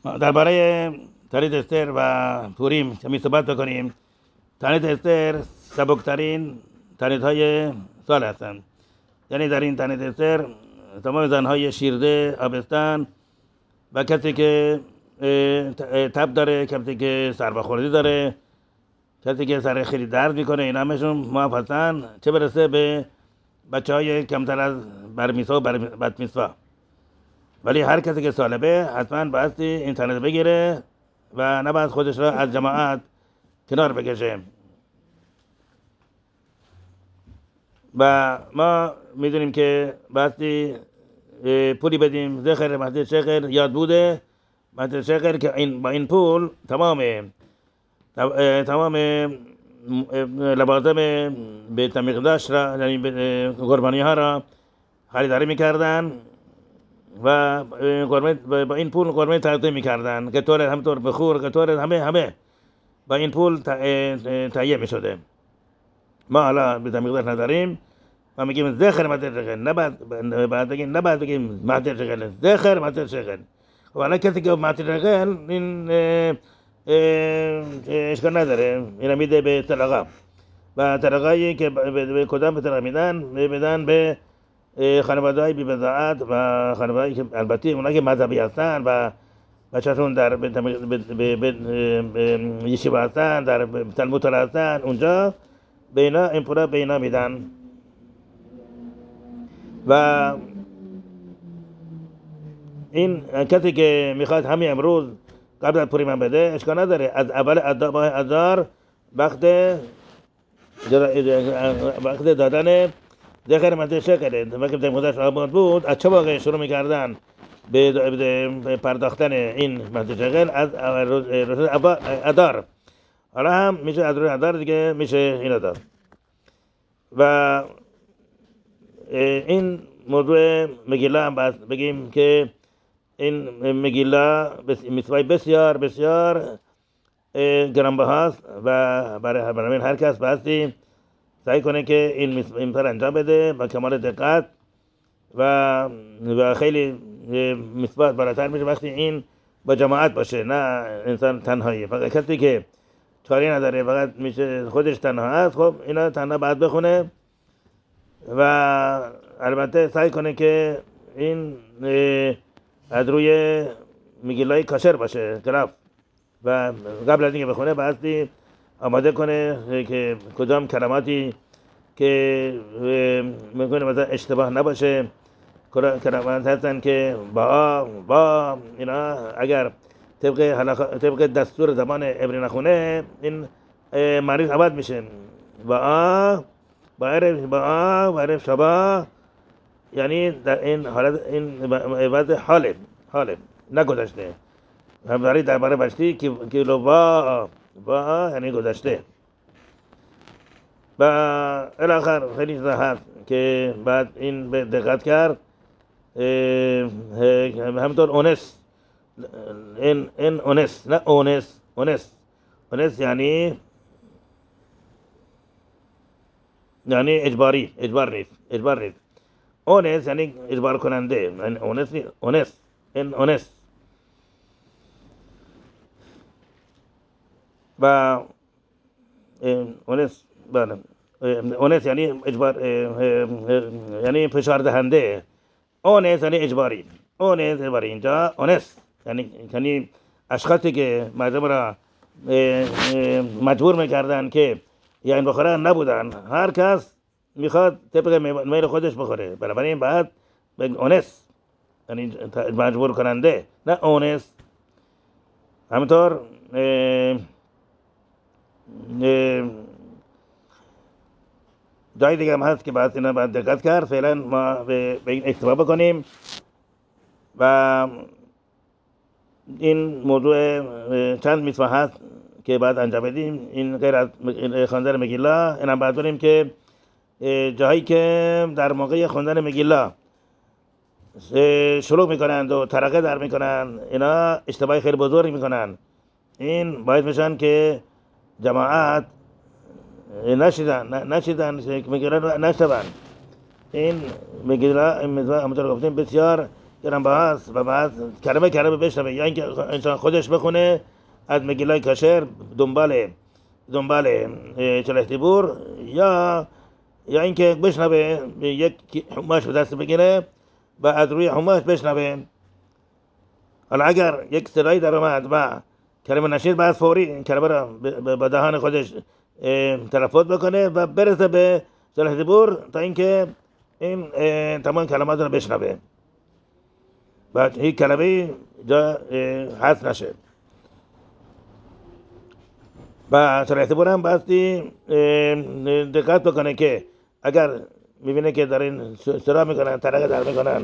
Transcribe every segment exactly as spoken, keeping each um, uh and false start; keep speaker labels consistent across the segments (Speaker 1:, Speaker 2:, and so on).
Speaker 1: درباره تانیت استر و پوریم که می صحبت بکنیم. تانیت استر سبکترین تانیت های سال هستند. یعنی در این تانیت استر تمام زنهای شیرده آبستن و کسی که تب داره، کسی که سربخوردی داره، کسی که سر خیلی درد میکنه، این همشون معاف هستن، چه برسه به بچه های کمتر از برمیسا و بدمیسا. ولی هر کسی که سالبه حتما بایستی اینترنت بگیره و نباید خودش را از جماعت کنار بکشه. و ما میدونیم که بایستی پولی بدیم ذخر مسجد شیخر یاد بوده مسجد شیخر که این با این پول تمام تمام لوازم بیت المقدس را، یعنی قربانی ها را خریداری میکردن و با این پول قربانی تقدیم میکردن، که طور همطور بخور، که طور همه همه با این پول تهیه میشده. ما حالا بیت المقدس نداریم، ما میگیم ذخر مسجد شیخر، نباید بعد بگیم نباید بگیم مسجد شیخر، ذخر مسجد شیخر. و حالا کسی که مسجد شیخر این اشکال نداره، اینا میده به طلقه و طلقه‌ای که به کدام به طلقه میدن میدن به خانواده های بی بضاعت و خانواده که البته اونا که مذهبی هستن و بچه‌شون در یشیوا هستن، در تلمود هستن، اونجا به اینا این پولا به اینا میدن. و این کسی که میخواد همین امروز قبل از پوریم بده اشکال نداره، از اول اذار وقت وقت دادن ذخر مسجد شیخر وقتی مدت آباد بود، از چه واقع شروع میکردن به پرداختن این مسجد شیخر؟ از روز اذار. حالا هم میشه از روز اذار دیگه میشه این داد. و این موضوع مگیلا هم باید بگیم که این مگیلا میتوای بسیار بسیار گرانبهاست و برای برای هر کس بایستی سعی کنه که این مثال انجام بده با کمال دقت و و خیلی مثبت بالاتر میشه وقتی این با جماعت باشه، نه انسان تنهایی. فقط کسی که چاری نداره فقط میشه خودش تنها است، خب اینا تنها باید بخونه و البته سعی کنه که این از روی میگیلای کاشر باشه کلاف و قبل از اینکه بخونه بایستی آماده کنه که کدام کلماتی که میکنه مثلا اشتباه نباشه، کلمات هستن که با با اینا اگر طبق طبق دستور زبان عبری نخونه این مریض عوض میشه. با با عرف با عرف شبا، یعنی در این حالت این عوض حاله حاله نگذشته. برای درباره باشتی که کیلو با با یعنی گذشته. و الاخر خیلی چیزا هست که بعد این به دقت کرد. همطور اونس این این اونس نه اونس اونس اونس یعنی یعنی اجباری، اجبار نیست، اجبار نیست. اونس یعنی اجبار کننده، یعنی اونس نیست، اونس این اونس. و اونس بله اونس یعنی اجبار، یعنی فشار دهنده. اونس یعنی اجباری، اونس اجباری. اینجا اونس یعنی یعنی اشخاصی که مردم را مجبور میکردن که یا این بخورن نبودن، هر کس میخواد طبق میل خودش بخوره، بنابراین بعد اونس یعنی مجبور کننده، نه اونس. همینطور جای دیگه هم هست که باید اینا باید دقت کرد. فعلا ما به این اکتفا بکنیم و این موضوع چند میتوه هست که باید انجام بدیم. این غیر از خواندن مگیلا، این هم باید بریم که جایی که در موقع خواندن مگیلا شروع میکنند و ترقه در میکنند، اینا اشتباه خیلی بزرگ میکنند. این باید میشن که جماعت نشیدن نشیدن میگیلا نشتبن. این میگیلا همونطور گفتیم بسیار گرم هست و بعد کلمه کلمه بشنوه، یا اینکه انسان خودش بخونه از مگیلای کاشر دنبال دنبال چلحتیبور، یا یا اینکه بشنوه یک حماش به دست بگیره و از روی حماش بشنوه. حالا اگر یک صدایی در اومد و کلمه نشید، بعد فوری این کلمه را به دهان خودش تلفظ بکنه و برسه به چلحتیبور تا اینکه این تمام کلمات را بشنوه و هیچ کلمه جا حذف نشه. و چلحتیبور هم باستی دقت بکنه که اگر میبینه که در این سرا میکنن، ترقه در میکنن،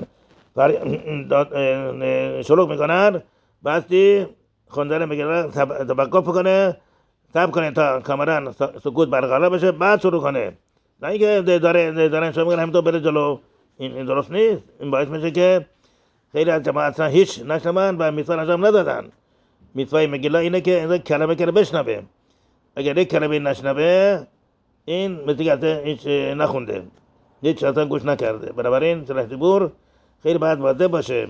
Speaker 1: شلوغ میکنن، باستی خوندن میگه توقف کنه، صبر کنه تا کاملا سکوت برقرار بشه، بعد شروع کنه. نه اینکه داره دارن شروع میکنن همینطور بره جلو. این درست نیست. این باعث میشه که خیلی از جماعت اصلا هیچ نشنون و میثوای انجام ندادن. میثوای مگیلا اینه که کلمه کلمه بشنوه. اگر یک کلمه نشنوه، این مثل که هیچ نخونده، هیچ اصلا گوش نکرده. بنابراین چلحتیبور خیلی باید مؤدب باشه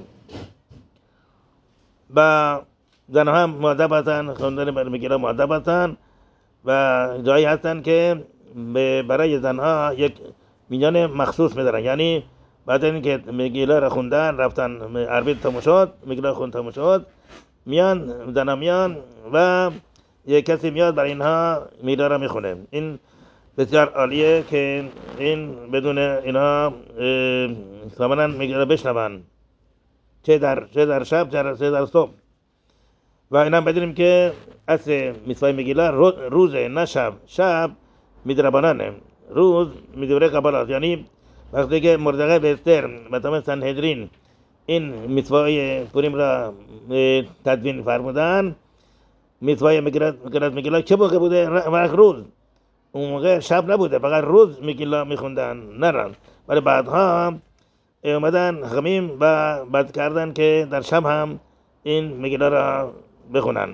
Speaker 1: و زنها هم مؤدب هستن، خوندن مگیلا مؤدب هستن و جایی هستن که برای زنها یک میزان مخصوص میدارن. یعنی بعد اینکه مگیلا را خوندن، رفتن عربی تموم شد، مگیلا خوند تموم شد، میان زنها میان و یک کسی میاد برای اینها میلا را میخونه. این بسیار عالیه که این بدون اینها سامنن میگیلا بشنون، چه در چه در شب چه در صبح. و اینا بدونیم که اصل میثوای مگیلا روزه، نه شب. شب میدربانانه، روز میدوره قبالات. یعنی وقتی که مردقه به استر مثلا سنهدرین این میثوای پوریم را تدوین فرمودن، میثوای مگیلا مگیلا چه موقع بوده؟ وقت روز. اون موقع شب نبوده، فقط روز مگیلا میخوندن، نرن. ولی بعدها اومدن خمیم و بعد کردن که در شب هم این مگیلا را بخونن.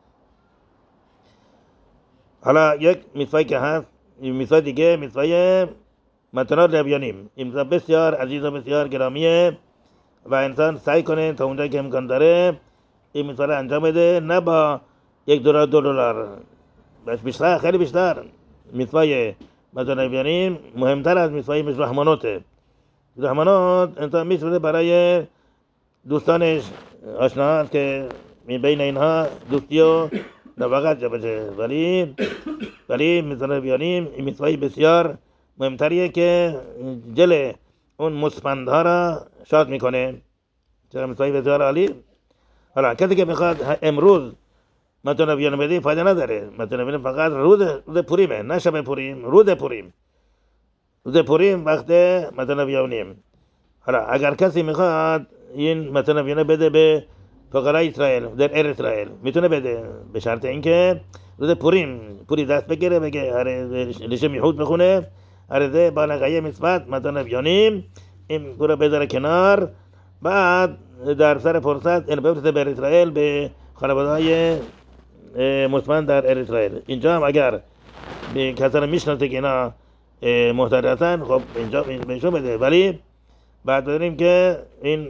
Speaker 1: حالا یک میثوای که هست، میثوای دیگه، میثوای متنات لویانیم. این میثوای بسیار عزیز و بسیار گرامیه و انسان سعی کنه تا اونجا که امکان داره این میثوای را انجام بده، نه با یک دلار دو دلار، بس بیشتر، خیلی بیشتر. میثوای متنات لویانیم مهمتر از میثوای مثل رحمانوته. رحمانات انسان میثوای برای دوستانش، آشناهاست که بین اینها دوستی و نفقت جا بشه، ولی ولی مثلا بیانیم این میثوای بسیار مهمتریه که جل اون مسپندها را شاد میکنه. چرا میثوای بسیار عالی. حالا کسی که میخواد امروز مثلا بیان بده فایده نداره. مثلا بیان فقط روز روز پوریمه، نه شب پوریم، روز پوریم. روز پوریم وقت مثلا بیانیم. حالا اگر کسی میخواد این مثلا بیان بده به فقرای اسرائیل در ار اسرائیل، میتونه بده، به شرط اینکه روز پوریم پوری دست بگیره، بگه اره لیشه میحود بخونه، اره ده بالغایه مثبت مثلا بیانیم، این پورا بذاره کنار، بعد در سر فرصت این بفرسته به اسرائیل، به خانواده‌های مسلمان در ار اسرائیل. اینجا هم اگر به کسان میشناسه که اینا محتاج هستن، خب اینجا بهشون بده. ولی بعد بدونیم که این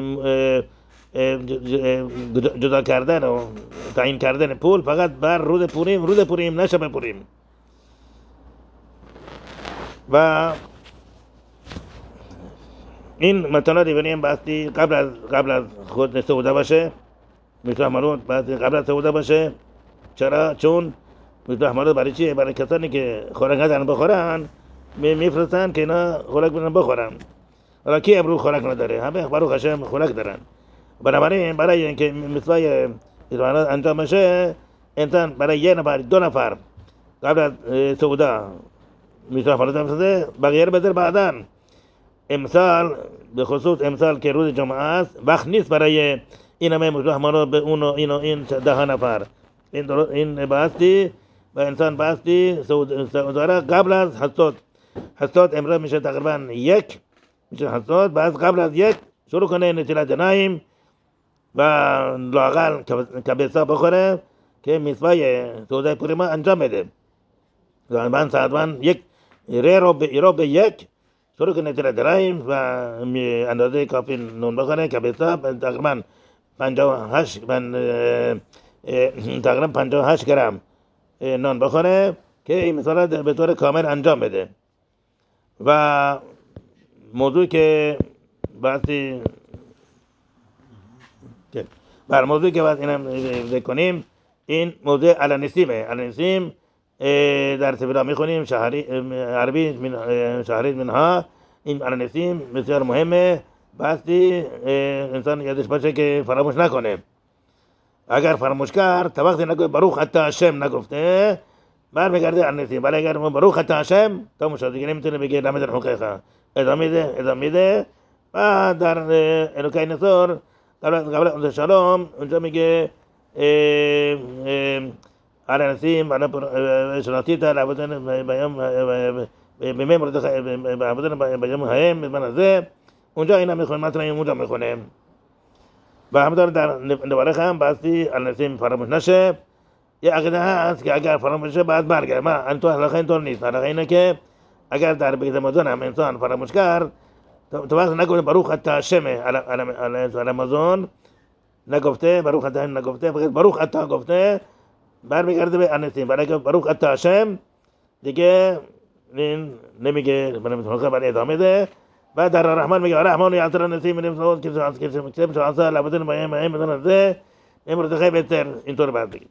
Speaker 1: جدا کردن و تعیین کردن پول فقط بر روز پوریم، روز پوریم، نه شب پوریم. و این متنات ببینیم باستی قبل از قبل از خود سعوده باشه، میتونه مرود باستی قبل از سعوده باشه. چرا؟ چون میتونه مرود برای چیه؟ برای کسانی که خوراک ندارن بخورن، میفرستن که اینا خوراک بدن بخورن. حالا کی امروز خوراک نداره؟ همه بارو هاشم خوراک دارن. بنابراین برای اینکه میثوای ایرانات انجام بشه، انسان برای یک نفر، دو نفر قبل از سعوده میثوای فرض بده، بقیه رو بذار بعداً. امسال به خصوص امسال که روز جمعه است، وقت نیست برای این همه مزاحمانو به اون و این و این ده نفر. این این باستی و انسان باستی سعوده را قبل از حسود. حسود امروز میشه تقریبا یک، میشه حسود. بعد قبل از یک شروع کنه نتیلا جنایم و لاغل کبسا بخوره که میثوای سعوده پوریما انجام بده. من ساعت من یک ری رو به ایرو به یک شروع کنه تر درایم و اندازه کافی نون بخوره که بساب تقریبا پنجاه و هشت تقریبا پنجاه و هشت گرم نان بخوره که این مثلا به طور کامل انجام بده. و موضوع که بحثی بر موضوع که باید اینم ذکر کنیم این موضوع الانسیمه. الانسیم در سفیرها میخونیم شهری عربی من شهری منها. این الانسیم بسیار مهمه، بحثی انسان یادش باشه که فراموش نکنه. اگر فراموش کرد تا وقتی نگفت بروخ حتی هشم نگفته برمیگرده الانسیم، ولی اگر بروخ حتی هشم تا مشاهده دیگه نمیتونه بگه لمد الحقیقه ادامه ده ادامه ده. و در الوکای نصر قبل قبل شلام اونجا میگه الانسیم على شناطيتا لابدن بیام به مورد لابدن بیام هایم من از اونجا اینا میخونه مثلا اونجا میخونه. و همینطور در نوارخ هم بحثی الانسیم فراموش نشه. یه عقیده هست که اگر فراموش شه بعد برگرد. ما انتو حلقه اینطور نیست. حلقه اینه که اگر در بیت رمضان هم انسان فراموش کرد تو وقت نگفته بروخ حتی هشم علی رمضان نگفته، بروخ حتی نگفته، فقط بروخ حتی گفته برمیگرده به الانسیم. ولی اگه بروخ حتی هشم دیگه این نمیگه برای برای ادامه ده. و در رحمان میگه رحمان یعطر الانسیم من امسال که شانس که کتاب شانس لابدن مایم مایم بدن ده امروز خیلی بهتر اینطور بعد دیگه.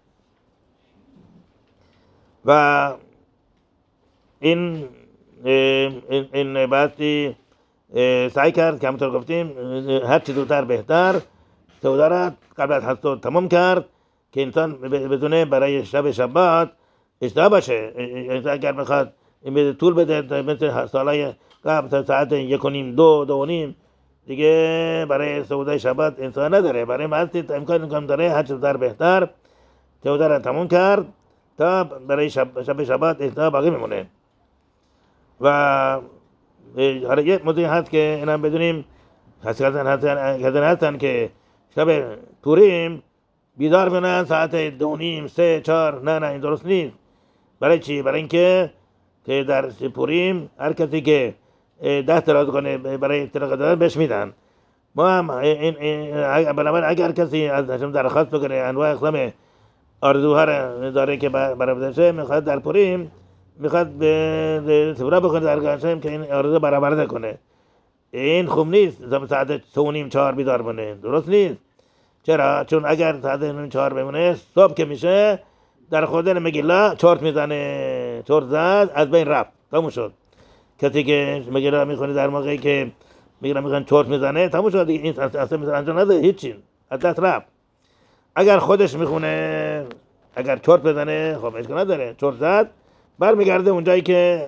Speaker 1: و این این این بحثی سعی کرد که همونطور گفتیم هر چی زودتر بهتر سودارت قبل از هست تمام کرد که انسان بدونه برای شب شبات اشتباه باشه. اگر بخواد این طول بده مثل سالای قبل ساعت یک و نیم دو دو و نیم دیگه برای سودای شبات انسان نداره. برای ماستی امکان امکان داره هر چی زودتر بهتر سودارت تمام کرد تا برای شب شب شبات اشتباه باقی میمونه. و حالا یه موضوعی هست که اینم بدونیم هستن هستن هستن که شب پوریم بیدار بنن ساعت دو نیم سه چهار. نه نه این درست نیست. برای چی؟ برای اینکه که در پوریم هر کسی که ده تراز کنه برای ترقه دادن بهش میدن. ما هم این بنابراین اگر کسی از هشم درخواست بکنه انواع اقسام آرزوها رو داره که برای بدشه میخواد در پوریم میخواد به سفره بکنه در هشم که این آرزو برآورده کنه. این خوب نیست ساعت سه نیم چهار بیدار بونه، درست نیست. چرا؟ چون اگر ساعت نیم چهار بمونه صبح که میشه در خوردن مگیلا چرت میزنه، چرت زد از بین رفت تموم شد. کسی که مگیلا میخونه در موقعی که مگیلا میخونه چرت میزنه تموم شد دیگه. این اصلا مثلا انجام نده هیچی از دست رفت. اگر خودش میخونه اگر چرت بزنه خب اشکال نداره، چرت زد برمیگرده اونجایی که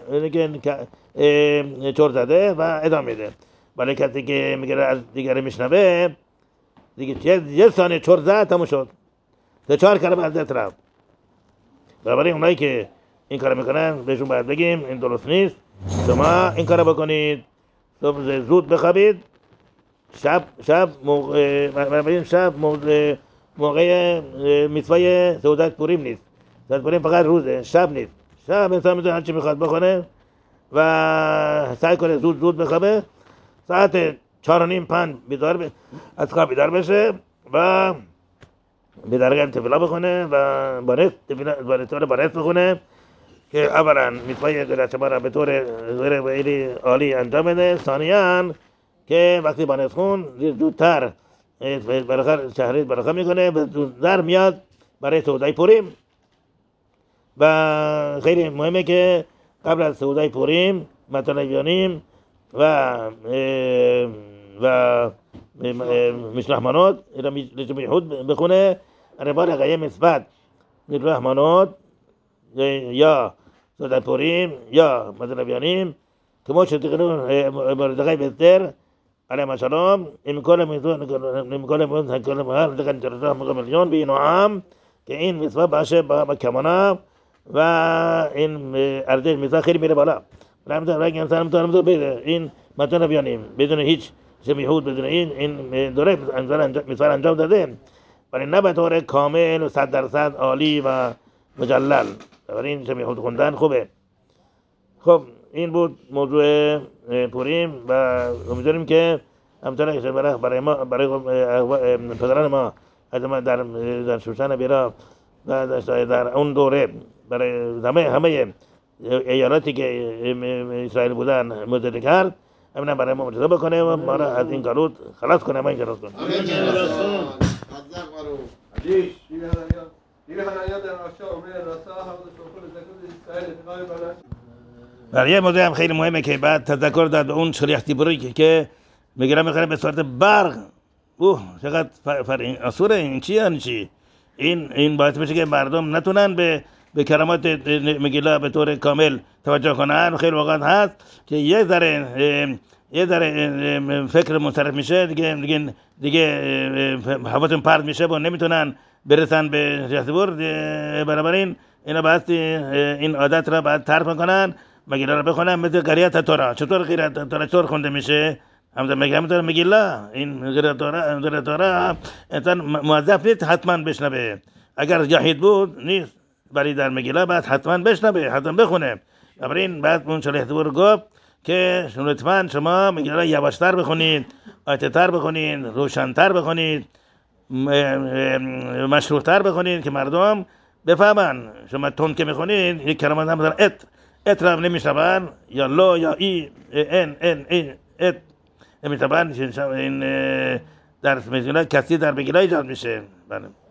Speaker 1: چرت زده و ادامه میده. ولی کسی که میگه از دیگری میشنوه دیگه یه ثانیه چرت زد تموم شد، سه چهار کلمه از دست رفت. برای اونایی که این کارو میکنن بهشون باید بگیم این درست نیست. شما این کارو بکنید صبح زود بخوابید، شب شب موقع شب موقع موقع میتوای سعودت پوریم نیست. سعودت پوریم فقط روزه، شب نیست. شب انسان میتونه هر چی میخواد بکنه و سعی کنه زود زود بخوابه. ساعت چهار و نیم پنج بیدار ب... از خواب بیدار بشه و به درگاه تفیلا بخونه و بارست تفیلا طور بارست بخونه که اولا میتوای در شما را به طور غیر عالی انجام بده. ثانیاً که وقتی بارست خون زودتر برخار شهری برخار میکنه و زودتر میاد برای سعودای پوریم. و خیلی مهمه که قبل از سعودای پوریم مثلا بیانیم و و مشرحمانات اینا میحود بخونه ربار غیه مثبت مشرحمانات یا سعودای پوریم یا مثلا بیانیم که ما شدی کنون مردقای بهتر علیه السلام امکان میتون امکان میتون هکل مهار دکان جرجاه مقاملیون بی نوعام که این مثبت باشه با کمانا و این ارزش مثبت خیلی میره بالا. رحمت الله که انسان میتونه میتونه بده این مثلا بیانیم بدون هیچ شمیهود بدون این این دوره انسان مثال انجام داده ولی نه به طور کامل و صد درصد عالی و مجلل. برای این شمیهود خوندن خوبه. خب این بود موضوع پوریم و امیدواریم که همچنان که برای برای ما برای پدران ما در در شوشان بیرا در اون دوره برای همه همه ایالاتی که اسرائیل بودن معجزه کرد، همین برای ما معجزه بکنه و ما را از این گالوت خلاص کنه، ما این جراس کنه. برای یه موضوع هم خیلی مهمه که بعد تذکر داد به اون شلیح دیبوری که میگیره میخوره به صورت برق. اوه چقدر فرق اصوره این چی یعنی چی؟ این این باعث میشه که مردم نتونن به به کلمات مگیلا به طور کامل توجه کنن. خیلی وقت هست که یه ذره یه ذره فکر منصرف میشه، دیگه دیگه دیگه حواسشون پرت میشه و نمیتونن برسن به شلیح. بنابراین اینا باید این عادت را باید ترک کنن، مگیلا را بخونن مثل قریات تورا. چطور قریات تورا چطور خونده میشه؟ همونطور میگه همونطور مگیلا این قریات تورا قریات تورا انسان موظف نیست حتما بشنوه. اگر جاهد بود نیست، ولی در مگیلا باید حتما بشنوه، حتما بخونه. بنابراین بعد اون شلیح دیبور گفت که لطفاً شما مگیلا را یواشتر بخونید، آیت‌تر بخونید، روشن‌تر بخونید، مشروط‌تر بخونید که مردم بفهمن. شما تون که میخونید یک کلمات هم مثلا ات ات را نمیشنون، یا لا یا ای ان ان ای ات نمیشنون. این در مگیلا کسی در مگیلا ایجاد میشه. بله.